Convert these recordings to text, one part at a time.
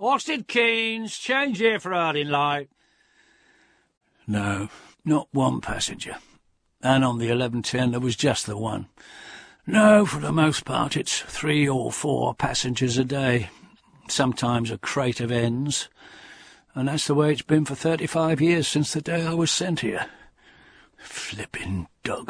"Oxted Keynes, change here for Harding Light." No, not one passenger. And on the 11:10 there was just the one. No, for the most part it's 3 or 4 passengers a day. Sometimes a crate of ends. And that's the way it's been for 35 years since the day I was sent here. Flippin' dog.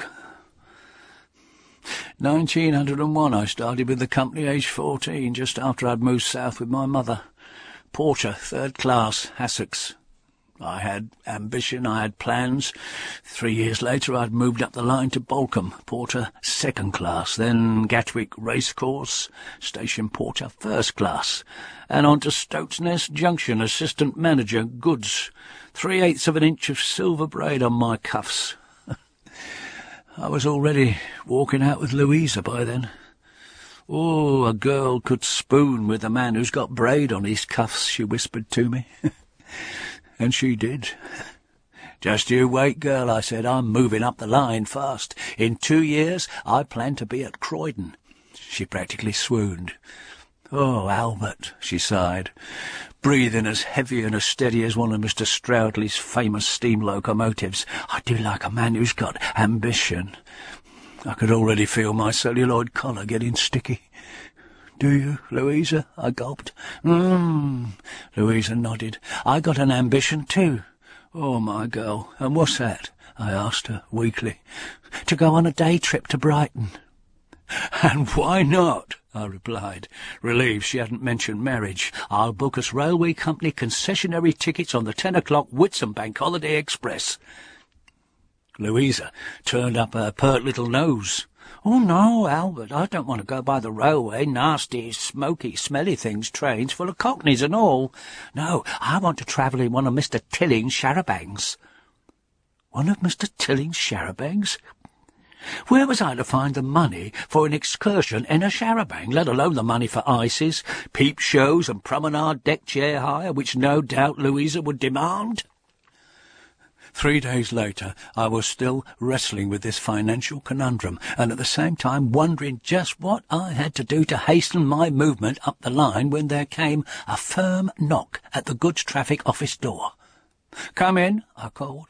1901 I started with the company, aged 14, just after I'd moved south with my mother. Porter, 3rd class, Hassocks. I had ambition, I had plans. 3 years later I'd moved up the line to Bolcombe, Porter, 2nd class, then Gatwick Racecourse, Station Porter, 1st class, and on to Stoatsnest Junction, assistant manager, goods, 3/8 of an inch of silver braid on my cuffs. I was already walking out with Louisa by then. Oh, a girl could spoon with a man who's got braid on his cuffs, she whispered to me. And she did. "Just you wait, girl," I said. "I'm moving up the line fast. In 2 years I plan to be at Croydon." She practically swooned. "Oh, Albert," she sighed, breathing as heavy and as steady as one of Mr. Stroudley's famous steam locomotives. "I do like a man who's got ambition." I could already feel my celluloid collar getting sticky. "Do you, Louisa?" I gulped. Louisa nodded. "I got an ambition too." "Oh, my girl, and what's that?" I asked her weakly. "To go on a day trip to Brighton." "And why not?" I replied, relieved she hadn't mentioned marriage. "I'll book us railway company concessionary tickets on the 10 o'clock Whitsun Bank Holiday Express." Louisa turned up her pert little nose. "Oh, no, Albert, I don't want to go by the railway, nasty, smoky, smelly things, trains full of cockneys and all. No, I want to travel in one of Mr. Tilling's charabancs." One of Mr. Tilling's charabancs? Where was I to find the money for an excursion in a charabanc, let alone the money for ices, peep shows and promenade deck chair hire, which no doubt Louisa would demand? 3 days later I was still wrestling with this financial conundrum, and at the same time wondering just what I had to do to hasten my movement up the line, when there came a firm knock at the goods traffic office door. "Come in," I called.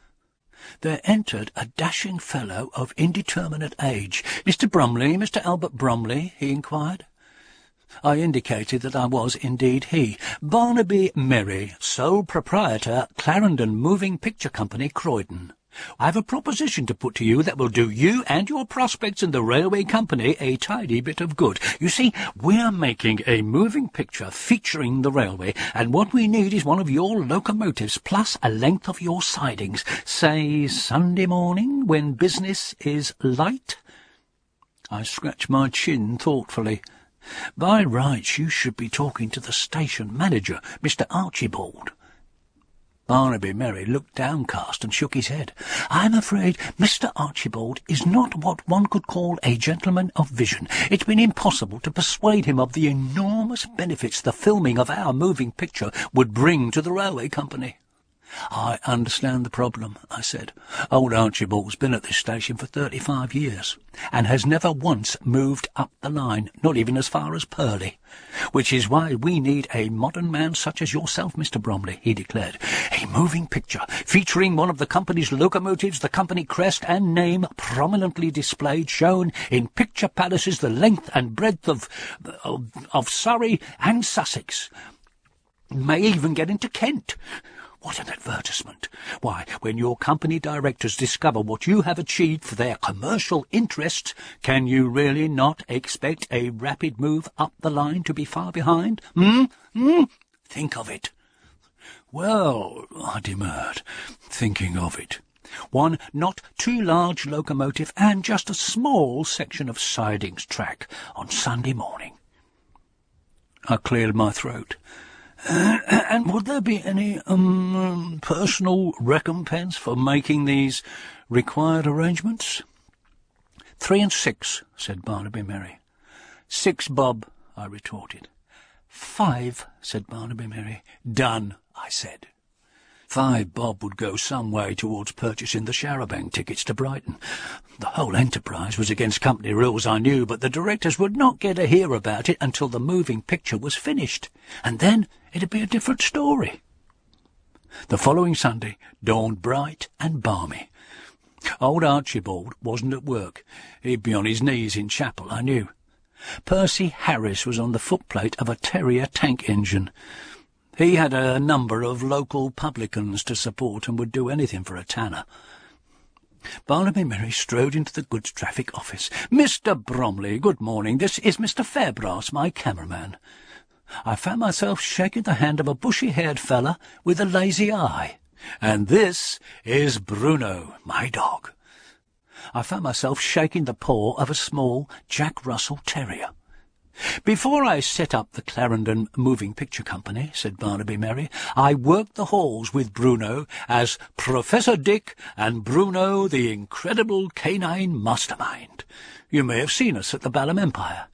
There entered a dashing fellow of indeterminate age. "Mr. Bromley, Mr. Albert Bromley?" he inquired. I indicated that I was indeed he. "Barnaby Merry, sole proprietor, Clarendon Moving Picture Company, Croydon. I have a proposition to put to you that will do you and your prospects in the railway company a tidy bit of good. You see, we're making a moving picture featuring the railway, and what we need is one of your locomotives, plus a length of your sidings, say Sunday morning, when business is light." I scratched my chin thoughtfully. "By rights you should be talking to the station manager, Mr. Archibald." Barnaby Merry looked downcast and shook his head. "I'm afraid Mr. Archibald is not what one could call a gentleman of vision. It's been impossible to persuade him of the enormous benefits the filming of our moving picture would bring to the railway company." "I understand the problem," I said. "Old Archibald's been at this station for 35 years, and has never once moved up the line, not even as far as Purley. Which is why we need a modern man such as yourself, Mr. Bromley," he declared. "A moving picture, featuring one of the company's locomotives, the company crest and name prominently displayed, shown in picture palaces the length and breadth of Surrey and Sussex. May even get into Kent. What an advertisement! Why, when your company directors discover what you have achieved for their commercial interests, can you really not expect a rapid move up the line to be far behind? Think of it." "Well," I demurred, thinking of it. "One not too large locomotive and just a small section of sidings track on Sunday morning." I cleared my throat. "And would there be any personal recompense for making these required arrangements?" 3 and 6, said Barnaby Merry. 6 bob, I retorted. 5, said Barnaby Merry. "Done," I said. 5 bob would go some way towards purchasing the charabanc tickets to Brighton. The whole enterprise was against company rules, I knew, but the directors would not get to hear about it until the moving picture was finished, and then it'd be a different story. The following Sunday dawned bright and balmy. Old Archibald wasn't at work. He'd be on his knees in chapel, I knew. Percy Harris was on the footplate of a Terrier tank engine. He had a number of local publicans to support and would do anything for a tanner. Barnaby Merry strode into the goods traffic office. "Mr. Bromley, good morning. This is Mr. Fairbrass, my cameraman." I found myself shaking the hand of a bushy-haired fella with a lazy eye. "And this is Bruno, my dog." I found myself shaking the paw of a small Jack Russell Terrier. "Before I set up the Clarendon Moving Picture Company," said Barnaby Merry, "I worked the halls with Bruno as Professor Dick and Bruno the Incredible Canine Mastermind. You may have seen us at the Balham Empire."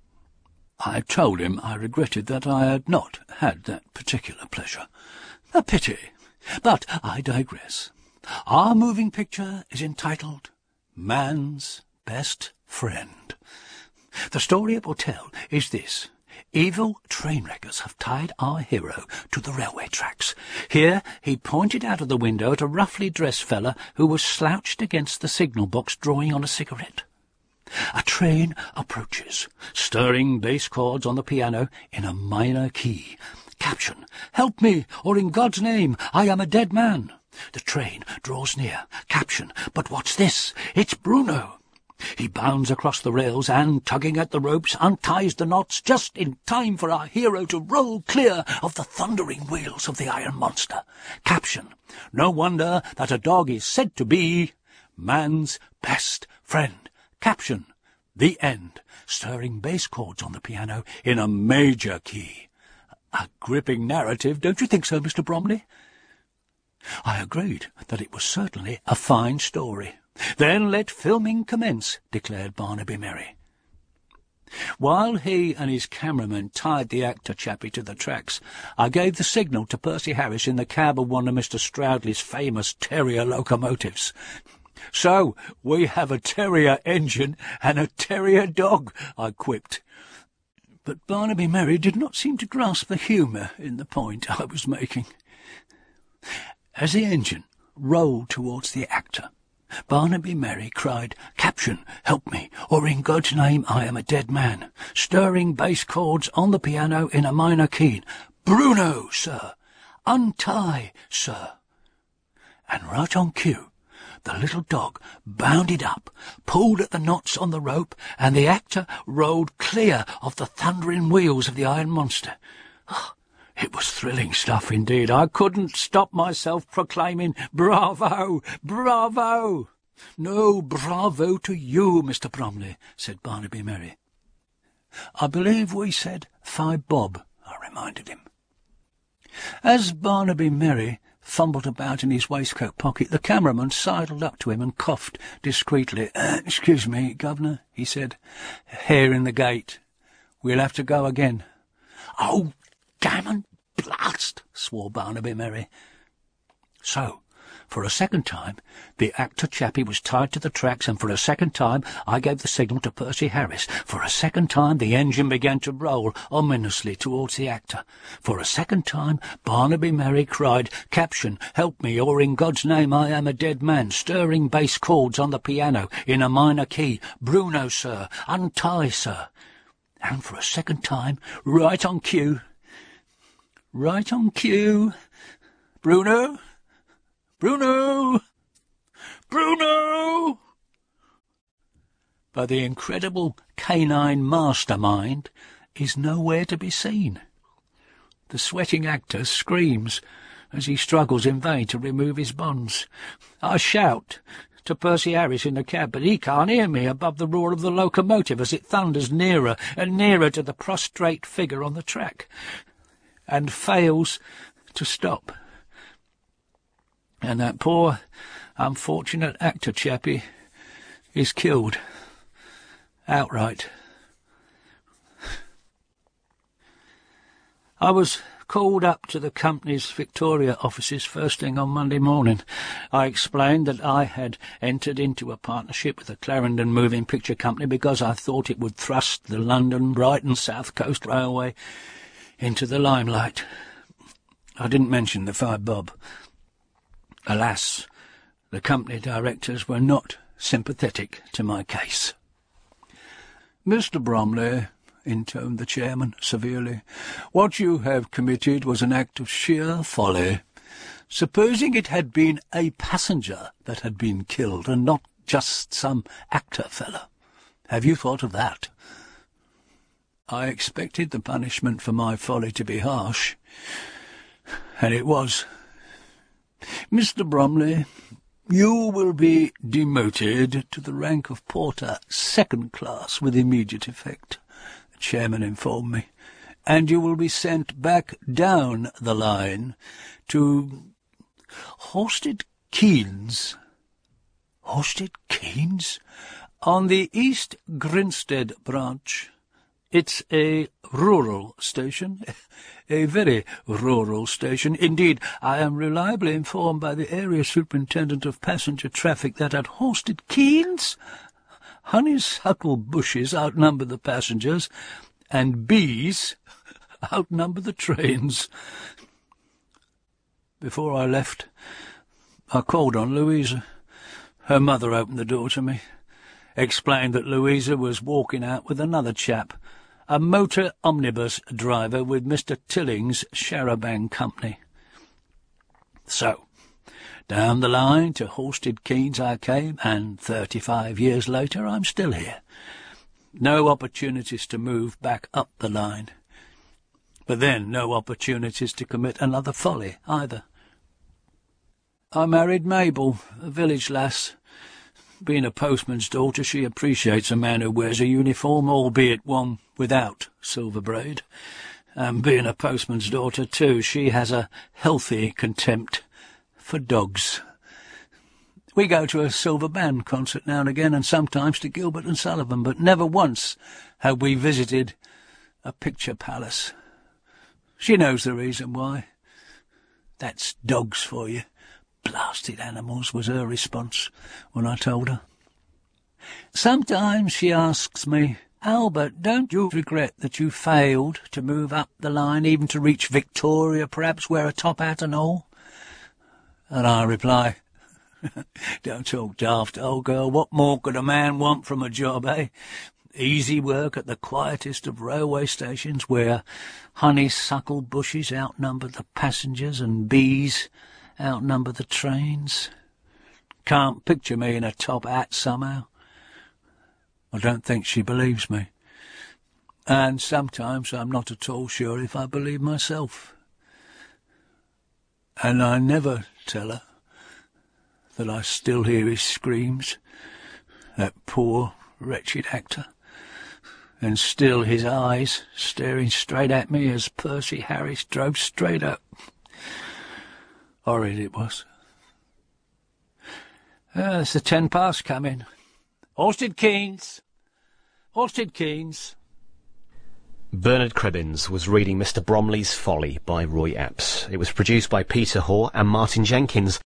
I told him I regretted that I had not had that particular pleasure. A pity, but I digress. Our moving picture is entitled Man's Best Friend. The story it will tell is this. Evil train wreckers have tied our hero to the railway tracks. Here he pointed out of the window at a roughly dressed fella who was slouched against the signal box drawing on a cigarette. A train approaches, stirring bass chords on the piano in a minor key. Caption, "Help me, or in God's name, I am a dead man." The train draws near. Caption, "But what's this? It's Bruno." He bounds across the rails and, tugging at the ropes, unties the knots just in time for our hero to roll clear of the thundering wheels of the iron monster. Caption, "No wonder that a dog is said to be man's best friend." Caption, "The end," stirring bass chords on the piano in a major key. A gripping narrative, don't you think so, Mr. Bromley? I agreed that it was certainly a fine story. "Then let filming commence," declared Barnaby Merry. While he and his cameraman tied the actor chappie to the tracks, I gave the signal to Percy Harris in the cab of one of Mr. Stroudley's famous Terrier locomotives. "So we have a Terrier engine and a Terrier dog," I quipped. But Barnaby Merry did not seem to grasp the humour in the point I was making. As the engine rolled towards the actor, Barnaby Merry cried, "Caption, help me, or in God's name I am a dead man," stirring bass chords on the piano in a minor key. "Bruno, sir! Untie, sir!" And right on cue, the little dog bounded up, pulled at the knots on the rope, and the actor rolled clear of the thundering wheels of the iron monster. It was thrilling stuff indeed. I couldn't stop myself proclaiming, "Bravo! Bravo!" "No, bravo to you, Mr. Bromley," said Barnaby Merry. "I believe we said 5 bob," I reminded him. As Barnaby Merry fumbled about in his waistcoat pocket, the cameraman sidled up to him and coughed discreetly. "Excuse me, governor," he said. "Hair in the gate. We'll have to go again." "Oh, damn and blast!" swore Barnaby Merry. So, for a second time, the actor chappie was tied to the tracks, and for a second time I gave the signal to Percy Harris. For a second time the engine began to roll ominously towards the actor. For a second time Barnaby Merry cried, "Caption, help me, or in God's name I am a dead man," stirring bass chords on the piano in a minor key. "Bruno, sir! Untie, sir!" And for a second time, right on cue, "Bruno! Bruno! Bruno!" But the incredible canine mastermind is nowhere to be seen. The sweating actor screams as he struggles in vain to remove his bonds. I shout to Percy Harris in the cab, but he can't hear me above the roar of the locomotive as it thunders nearer and nearer to the prostrate figure on the track, and fails to stop. And that poor, unfortunate actor chappie is killed outright. I was called up to the company's Victoria offices first thing on Monday morning. I explained that I had entered into a partnership with the Clarendon Moving Picture Company because I thought it would thrust the London-Brighton South Coast Railway into the limelight. I didn't mention the 5 bob. Alas, the company directors were not sympathetic to my case. "Mr. Bromley," intoned the chairman severely, "what you have committed was an act of sheer folly. Supposing it had been a passenger that had been killed, and not just some actor fellow. Have you thought of that?" I expected the punishment for my folly to be harsh, and it was. "Mr. Bromley, you will be demoted to the rank of porter, 2nd class, with immediate effect," the chairman informed me, "and you will be sent back down the line to Horsted Keynes." Horsted Keynes? On the East Grinstead branch. It's a rural station, a very rural station. Indeed, I am reliably informed by the area superintendent of passenger traffic that at Horsted Keynes, honeysuckle bushes outnumber the passengers, and bees outnumber the trains. Before I left, I called on Louisa. Her mother opened the door to me, explained that Louisa was walking out with another chap, a motor omnibus driver with Mr. Tilling's Charabanc Company. So, down the line to Horsted Keynes I came, and 35 years later I'm still here. No opportunities to move back up the line. But then no opportunities to commit another folly either. I married Mabel, a village lass. Being a postman's daughter, she appreciates a man who wears a uniform, albeit one without silver braid. And being a postman's daughter, too, she has a healthy contempt for dogs. We go to a Silver Band concert now and again, and sometimes to Gilbert and Sullivan, but never once have we visited a picture palace. She knows the reason why. "That's dogs for you. Blasted animals," was her response when I told her. Sometimes she asks me, "Albert, don't you regret that you failed to move up the line, even to reach Victoria, perhaps wear a top hat and all?" And I reply, "Don't talk daft, old girl. What more could a man want from a job, eh? Easy work at the quietest of railway stations, where honeysuckle bushes outnumber the passengers and bees outnumber the trains. Can't picture me in a top hat somehow." I don't think she believes me, and sometimes I'm not at all sure if I believe myself. And I never tell her that I still hear his screams, that poor, wretched actor, and still his eyes staring straight at me as Percy Harris drove straight up. Horrid it was. It's the 10 past coming. Horsted Keynes! Horsted Keynes! Bernard Cribbins was reading Mr. Bromley's Folly by Roy Epps. It was produced by Peter Hoare and Martin Jenkins.